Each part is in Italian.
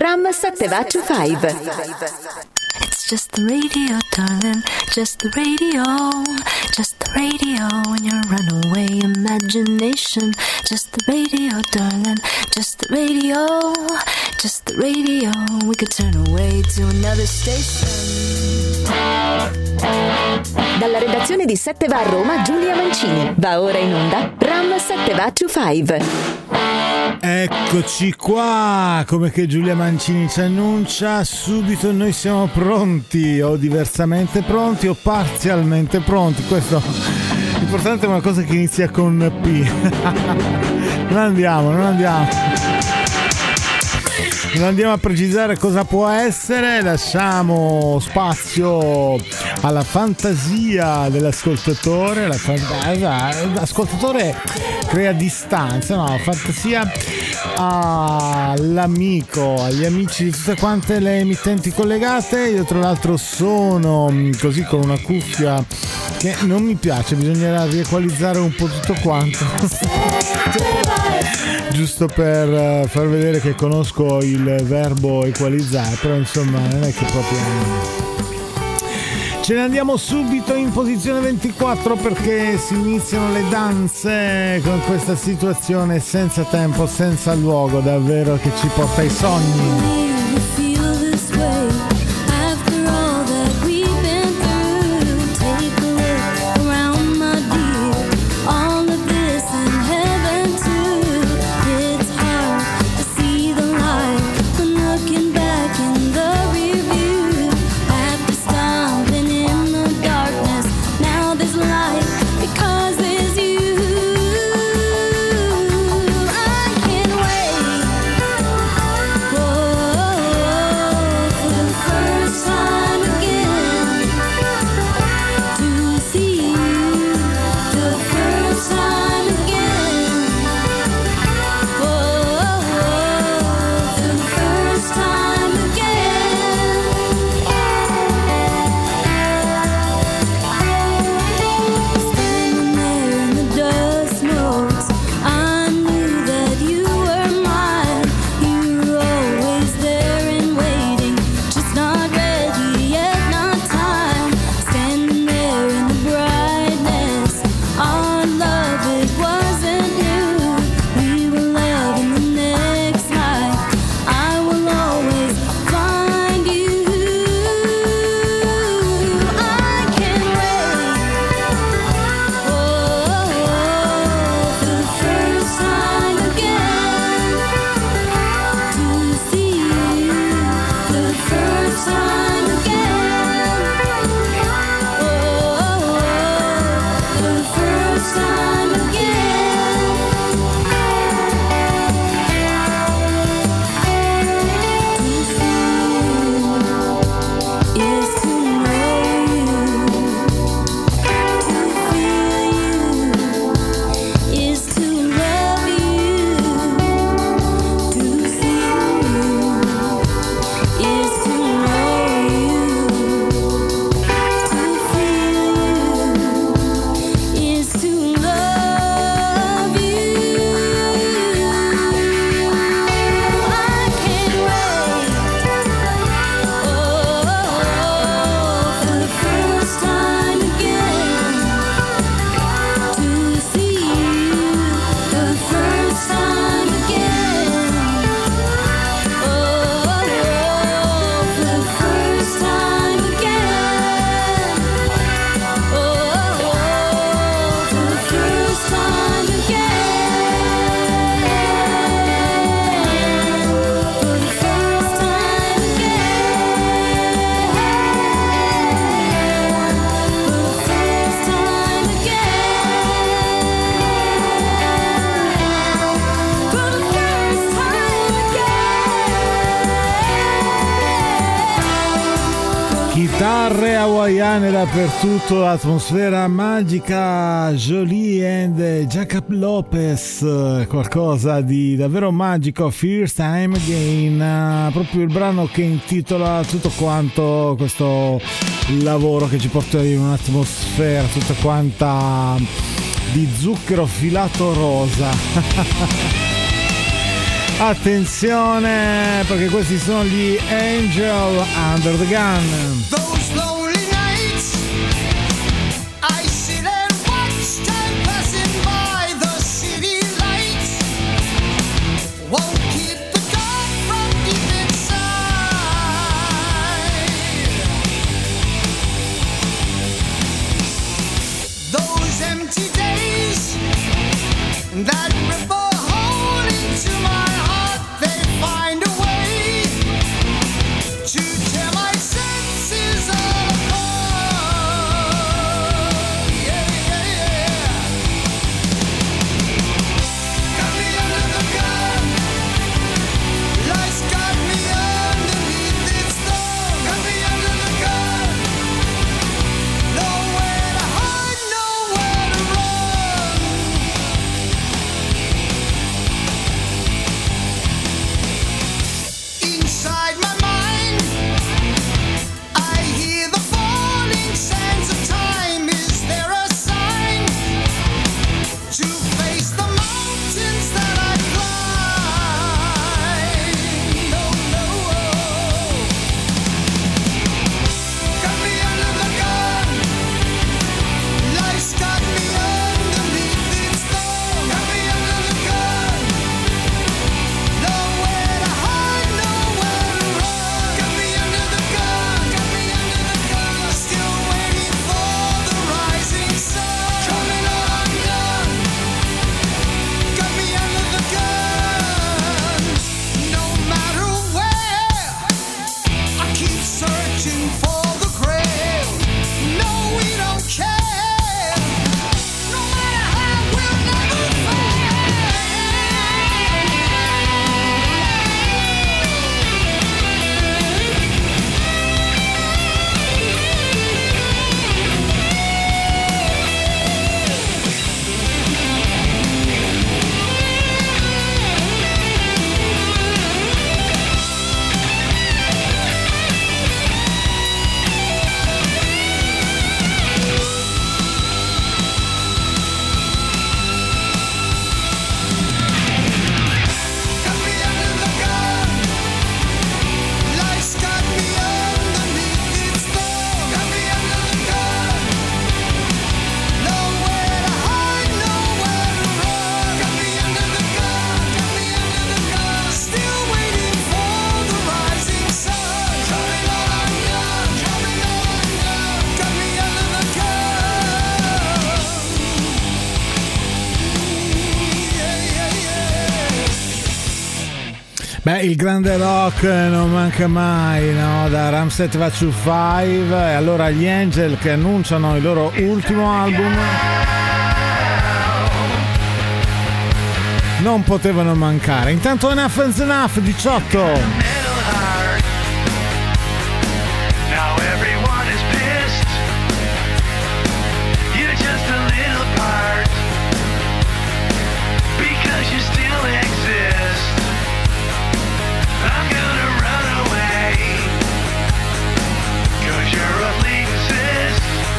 Ram 725. It's just the radio, darling, just the radio, just the radio in your runaway imagination. Just the radio, darling, just the radio, just the radio. We could turn away to another station. Dalla redazione di 7 va a Roma, Giulia Mancini. Va ora in onda Ram 725. Eccoci qua, come che Giulia Mancini ci annuncia, subito noi siamo pronti, o diversamente pronti o parzialmente pronti. Questo l'importante è una cosa che inizia con P. Non andiamo a precisare cosa può essere, lasciamo spazio alla fantasia dell'ascoltatore. L'ascoltatore crea distanza, no? Fantasia all'amico, agli amici di tutte quante le emittenti collegate. Io tra l'altro sono così con una cuffia che non mi piace, bisognerà riequalizzare un po' tutto quanto. Giusto per far vedere che conosco il verbo equalizzare, però insomma non è che proprio. Ce ne andiamo subito in posizione 24 perché si iniziano le danze con questa situazione senza tempo, senza luogo, davvero che ci porta ai sogni. Chitarre hawaiane dappertutto, atmosfera magica, Jolie and Jacob Lopez, qualcosa di davvero magico, First Time Again, proprio il brano che intitola tutto quanto questo lavoro che ci porta in un'atmosfera tutta quanta di zucchero filato rosa. Attenzione, perché questi sono gli Angel Under the Gun. Those lonely nights, I sit and watch time passing by. The city lights won't keep the dark from deep inside. Those empty days that rip a hole into my heart, they find a way to tear my senses apart. Yeah, yeah, yeah. Got me under the gun. Life's got me underneath its thumb. Got me under the gun. Nowhere to hide, nowhere to run. Inside my mind, I hear the falling sands of time. Is there a sign to face the mountains that I climb? No, no. Got me under the gun. Life's got me underneath its thumb. Got me under the gun. Nowhere to hide, nowhere to run. Got me under the gun, got me under the gun. Still waiting for the rising sun. Coming undone. Got me under the gun. No matter where, I keep searching for the grail. No, we don't care. No matter how, we'll never fail. Got me under the gun. Life's got me underneath its thumb. Got me under the gun. Nowhere to hide, nowhere to run. Got me under the gun. Got me under the gun. Still waiting for the rising sun. Coming undone. Coming undone. Got me under the gun. Yeah, yeah, yeah. Beh, il grande rock non manca mai, no? Da Rammstein va to 5 e allora gli Angel che annunciano il loro ultimo album non potevano mancare. Intanto Enough is Enough 18. Metal heart. Now everyone is pissed. You're just a little part. Because you still exist. I'm gonna run away. 'Cause you're a lyricist.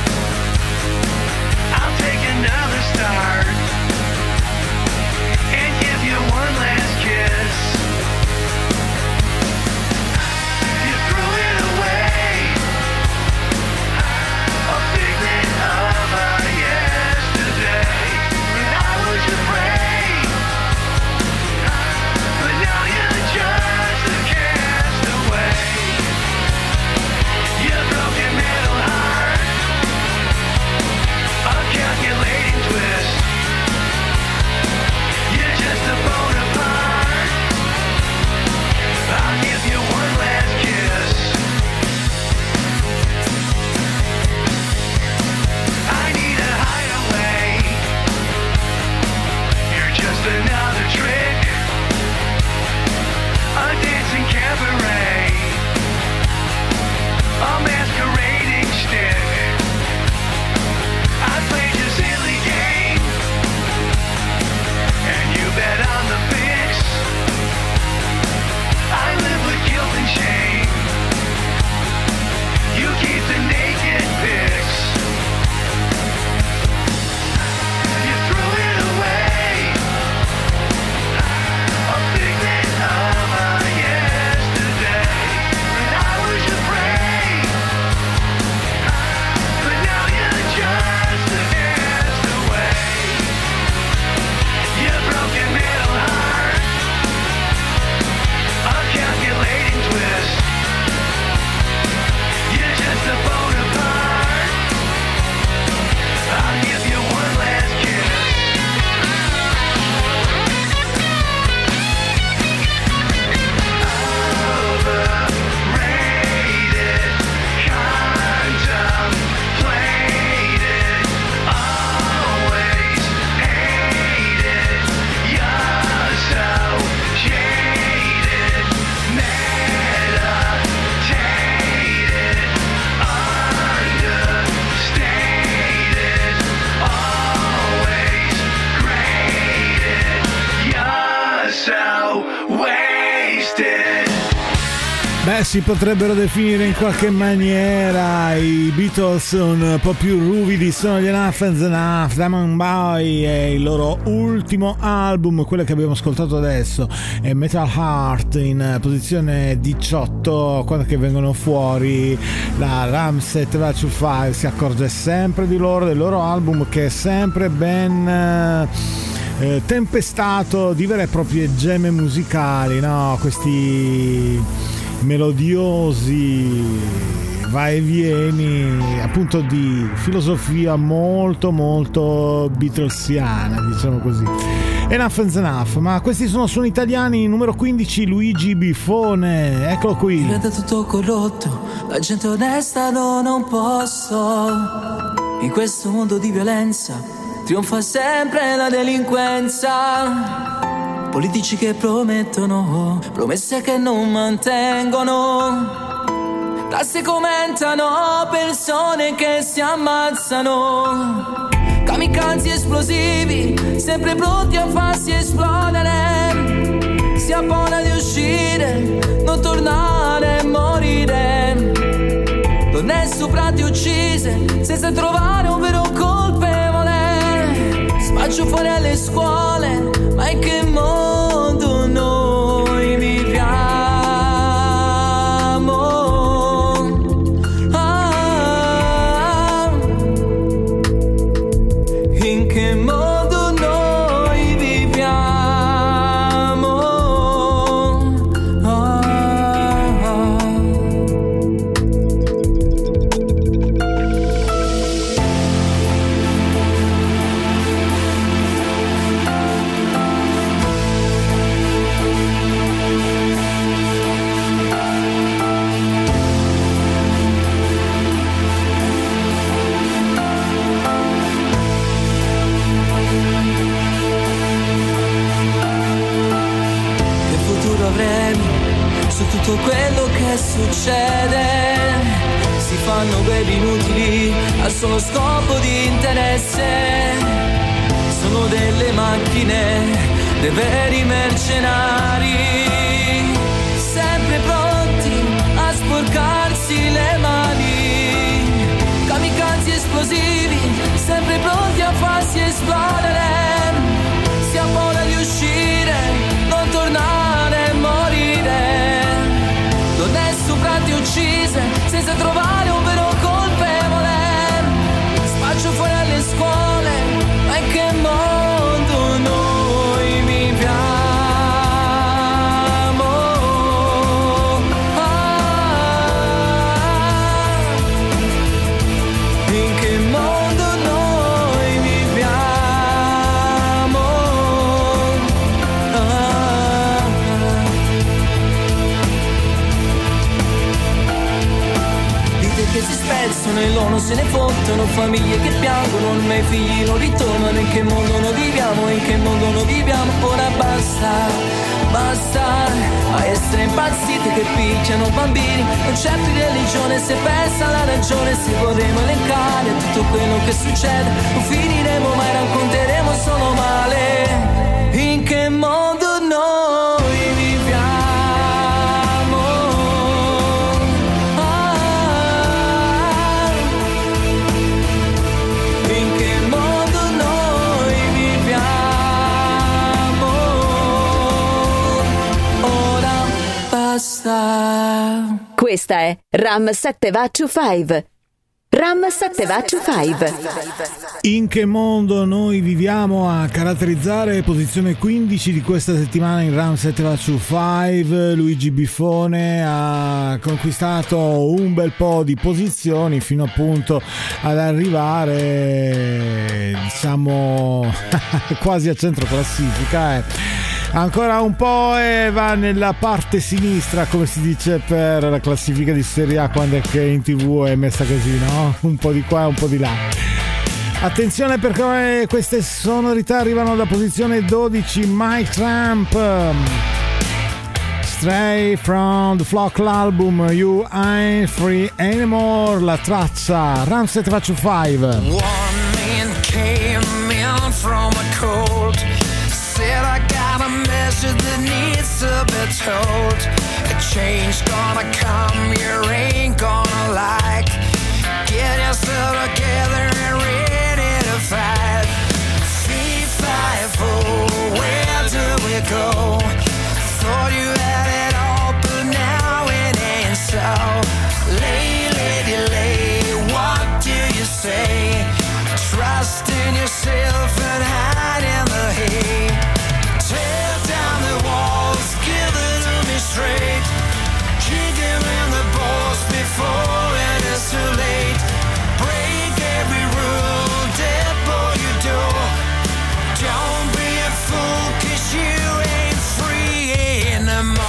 I'll take another start. And give you one last kiss. You threw it away. Beh, si potrebbero definire in qualche maniera i Beatles un po' più ruvidi. Sono gli Enough and Enough, Diamond Boy, e il loro ultimo album, quello che abbiamo ascoltato adesso, è Metal Heart, in posizione 18. Quando che vengono fuori, la Ram Set Value 5 si accorge sempre di loro, del loro album, che è sempre ben tempestato di vere e proprie gemme musicali, no? Questi melodiosi vai e vieni, appunto, di filosofia molto molto beatlesiana, diciamo così. Enough and Enough. Ma questi sono suoni italiani. Numero 15, Luigi Bifone, eccolo qui. Diventa tutto corrotto, la gente onesta non posso. In questo mondo di violenza trionfa sempre la delinquenza. Politici che promettono promesse che non mantengono. Tasse commentano, persone che si ammazzano. Kamikaze esplosivi, sempre pronti a farsi esplodere. Si ha paura di uscire, non tornare e morire. Donne stuprate e uccise, senza trovare un vero colpevole. Spaccio fuori alle scuole, ma in che mondo noi viviamo? In che modo noi viviamo? Su tutto quello che succede, si fanno guerre inutili al solo scopo di interesse. Sono delle macchine, dei veri mercenari, sempre pronti a sporcarsi le mani. Kamikaze esplosivi, sempre pronti a farsi esplodere. Si ha paura di uscire, non tornare e morire. Donne stuprate e uccise, senza trovare un vero colpevole. Spaccio fuori alle scuole, ma in che mondo noi viviamo? In che mondo noi viviamo? Che si spezzano e loro se ne fottono, famiglie che piangono, ormai i figli non ritornano. In che mondo noi viviamo, in che mondo noi viviamo? Ora basta, basta a essere impazziti che picchiano bambini. Non c'è più religione, se persa la ragione. Se vorremmo elencare tutto quello che succede, non finiremo mai, racconteremo solo male. In che mondo noi viviamo? Questa è Ram 7 Value 5. Ram 7 Value 5. In che mondo noi viviamo a caratterizzare posizione 15 di questa settimana in Ram 7 Value 5. Luigi Bifone ha conquistato un bel po' di posizioni fino appunto ad arrivare, diciamo, quasi a centro classifica. Ancora un po' e va nella parte sinistra, come si dice per la classifica di Serie A quando è che in TV è messa così, no? Un po' di qua e un po' di là. Attenzione perché queste sonorità arrivano da posizione 12, Mike Trump, Stray from the Flock, l'album You Ain't Free Anymore, la traccia Ram 7 Value 5. One man came in from a cold, said I got a message that needs to be told. A change gonna gonna come, you ain't gonna like. Get yourself together and ready to fight. 3, 5, 4, where do we go? Thought you had it all, but now it ain't so. Lady, what do you say? Trust in yourself and hide in the hay. Tear down the walls, give it to me straight. Kick him in the balls before it is too late. Break every rule, depot your door. Don't be a fool, 'cause you ain't free anymore.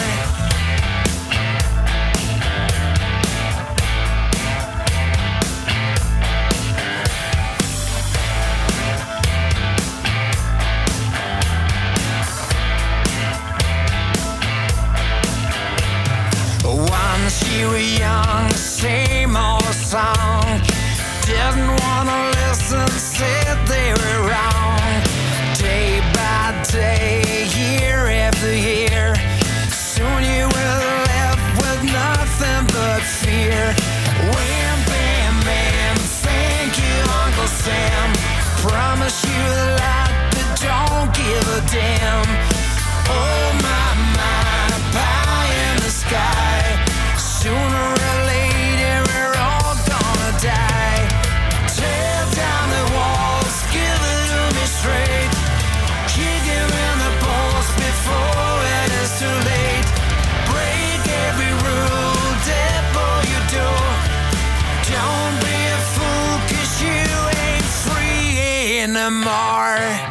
Once you were young, same old song. Didn't wanna listen, said they were wrong. Day by day, year after year, soon you were left with nothing but fear. Wham, bam, bam, thank you, Uncle Sam. Promise you a lot, but don't give a damn. Oh my, pie in the sky. Sooner or later we're all gonna die. Tear down the walls, give it to me straight. Kick him in the balls before it is too late. Break every rule, depot your door. Don't be a fool, 'cause you ain't free anymore.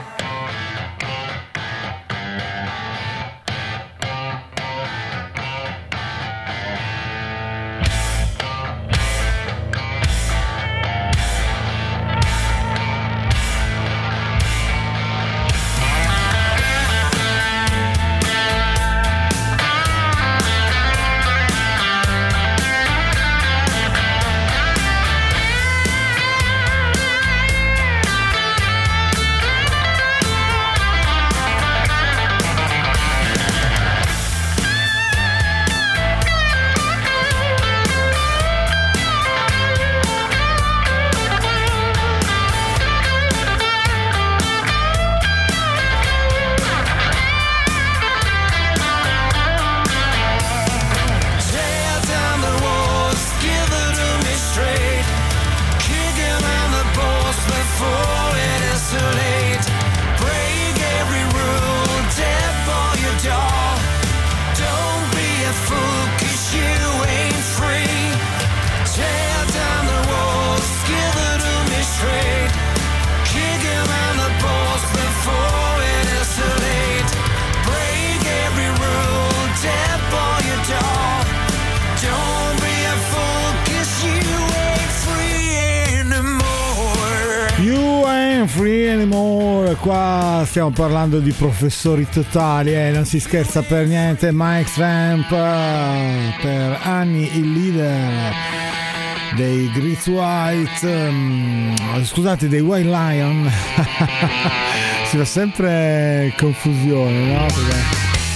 Free anymore. Qua stiamo parlando di professori totali, non si scherza per niente. Mike Tramp, per anni il leader dei Great White, scusate, dei White Lion. Si fa sempre confusione, no? Perché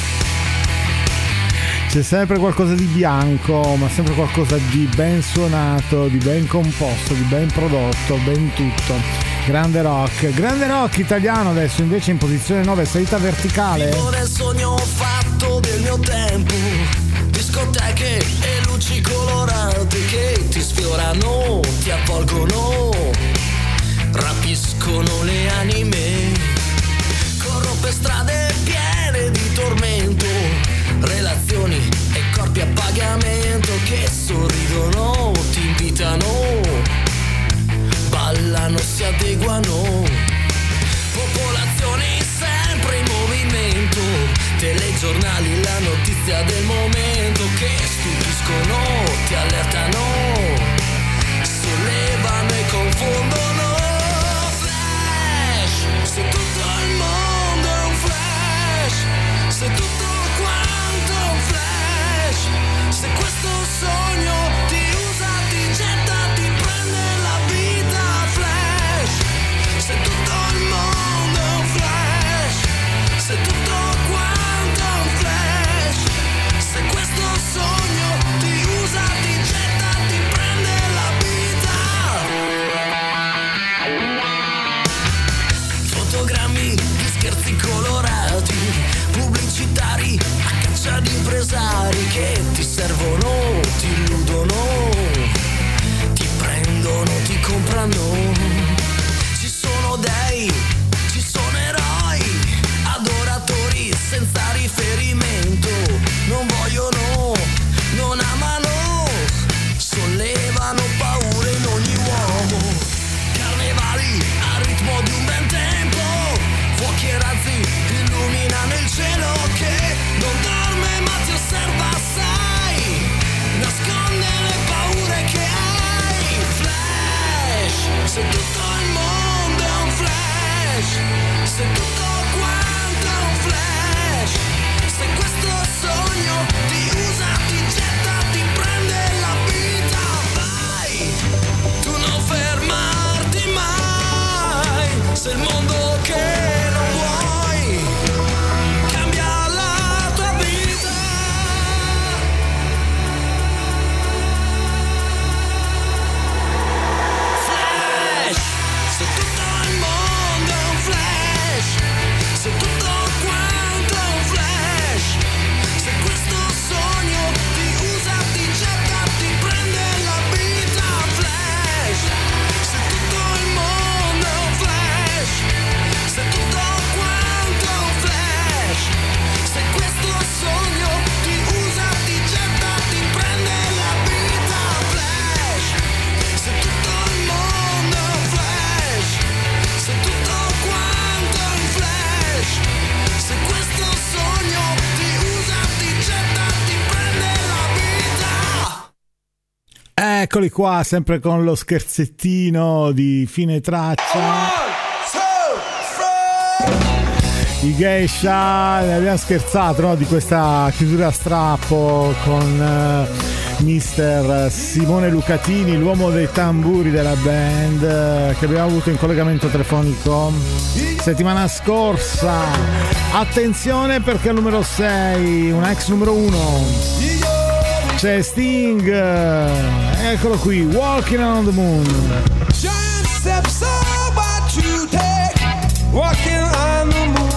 c'è sempre qualcosa di bianco, ma sempre qualcosa di ben suonato, di ben composto, di ben prodotto, ben tutto. Grande rock italiano adesso invece in posizione 9, salita verticale. Vivo nel sogno fatto del mio tempo, discoteche e luci colorate che ti sfiorano, ti avvolgono, rapiscono le anime. Corro per strade piene di tormento, relazioni e corpi a pagamento che sorridono, ti invitano, ballano, si adeguano. Popolazioni sempre in movimento, telegiornali, la notizia del momento che stupiscono, ti allertano, sollevano e confondono. Flash, se tutto il mondo è un flash, Eccoli qua, sempre con lo scherzettino di fine traccia. I Geisha, ne abbiamo scherzato, no? Di questa chiusura a strappo con mister Simone Lucatini, l'uomo dei tamburi della band, che abbiamo avuto in collegamento telefonico settimana scorsa. Attenzione perché al numero 6, una ex numero 1, c'è Sting, eccolo qui, Walking on the Moon. Giant steps are what you take, walking on the moon.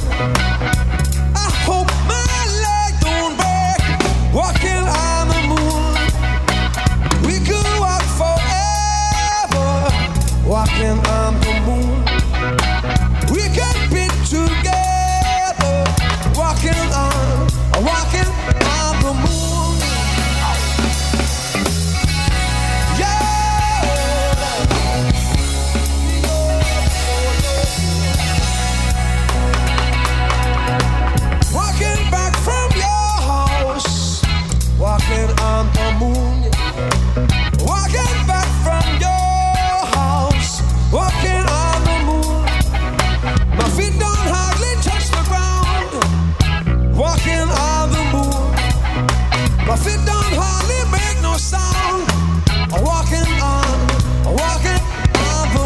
I hope my leg don't break, walking on the moon. We could walk forever, walking on the moon. We could be together, walking on the moon. Walking back from your house, walking on the moon. Walking back from your house, walking on the moon. My feet don't hardly touch the ground, walking on the moon. My feet don't hardly make no sound, walking on the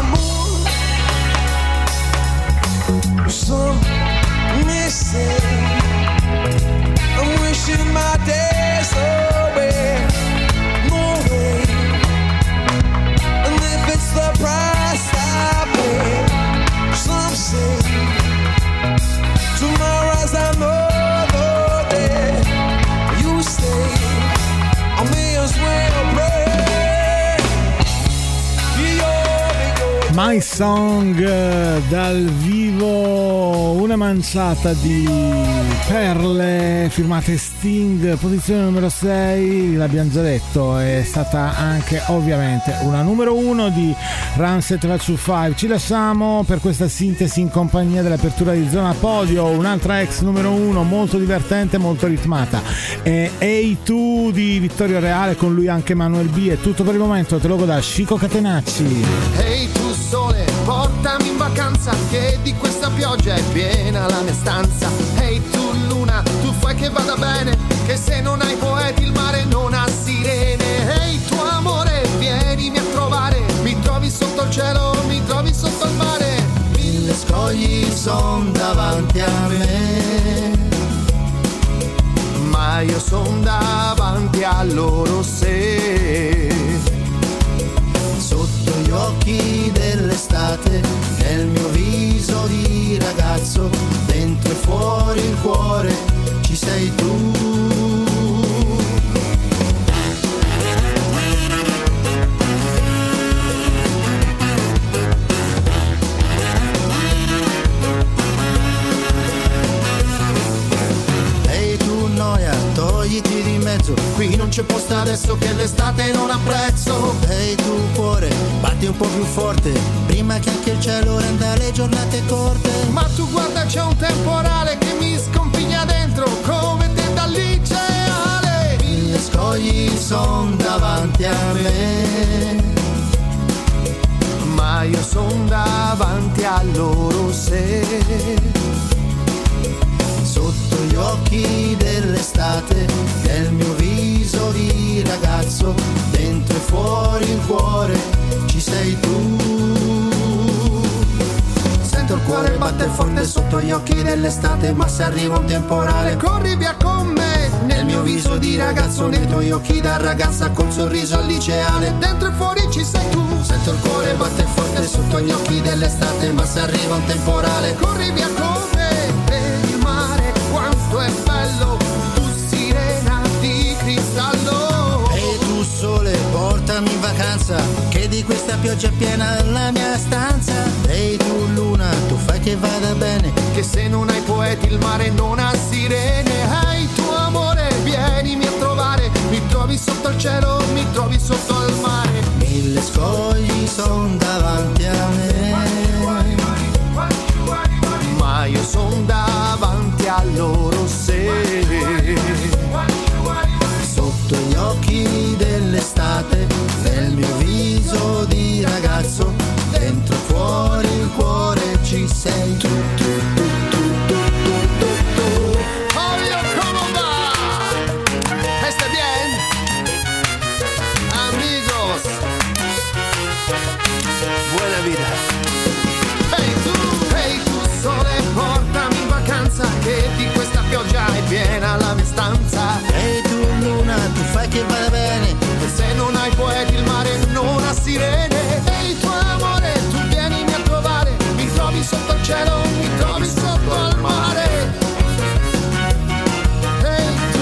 moon. Some may say I'm wishing my days away. No way. And if it's the price I pay, some say tomorrow's another day. You say I may as well pray. My Song dal vivo, una manciata di perle firmate Sting, posizione numero 6, l'abbiamo già detto, è stata anche ovviamente una numero 1 di Ram 725. Ci lasciamo per questa sintesi in compagnia dell'apertura di Zona Podio, un'altra ex numero 1 molto divertente, molto ritmata, è A2 di Vittorio Reale, con lui anche Manuel B. È tutto per il momento, te lo da Chico Catenacci. Ehi tu sole, portami in vacanza, che di questa pioggia è piena la mia stanza. Ehi tu luna, tu fai che vada bene, che se non hai poeti il mare non ha sirene. Ehi tu amore, vienimi a trovare, mi trovi sotto il cielo, mi trovi sotto il mare. 1000 scogli son davanti a me, ma io son davanti a loro se. Sotto gli occhi dell'estate, nel mio viso di ragazzo, dentro e fuori il cuore, ci sei tu. Ehi tu noia, togliti di mezzo, qui non c'è posto adesso che l'estate non ha prezzo. Ehi tu cuore, batti un po' più forte, prima che anche il cielo renda le giornate corte. Ma tu guarda, c'è un temporale che mi scompigna dentro, come te dal liceale. 1000 scogli son davanti a me, ma io son davanti a loro se. Sotto gli occhi dell'estate, nel mio viso di ragazzo, dentro e fuori il cuore, ci sei tu. Sento il cuore batte forte sotto gli occhi dell'estate, ma se arriva un temporale corri via con me. Nel mio viso di ragazzo, nei tuoi occhi da ragazza, col sorriso al liceale, dentro e fuori ci sei tu. Sento il cuore batte forte sotto gli occhi dell'estate, ma se arriva un temporale corri via con me. Vedi il mare quanto è bello, tu sirena di cristallo. E tu sole, portami in vacanza, che di questa pioggia è piena la mia stanza. Ehi tu luna, tu fai che vada bene, che se non hai poeti il mare non ha sirene. Ehi tu amore, vienimi a trovare, mi trovi sotto il cielo, mi trovi sotto il mare. 1000 scogli son davanti a me, ma io son davanti a loro se. Sotto gli occhi dell'estate, nel mio viso di ragazzo, dentro e fuori il cuore ci sei tu. Oye, ¿cómo va? ¿Está bien? Amigos, buena vida. Hey tu sole, portami in vacanza, che di questa pioggia è piena la mia stanza. Ehi tu luna, tu fai che vada bene, E se non hai poeti il mare non ha sirene. Ehi tu amore, tu vienimi a trovare, mi trovi sotto il cielo, mi trovi sotto il mare. Ehi tu.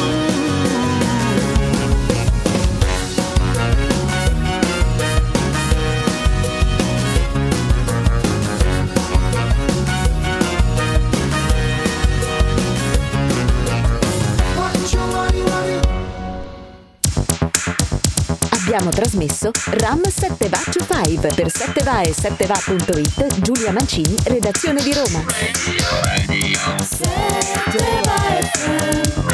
Abbiamo trasmesso Ram 7 Va to 5 per 7va e 7va.it. Giulia Mancini, redazione di Roma. 7 va FM.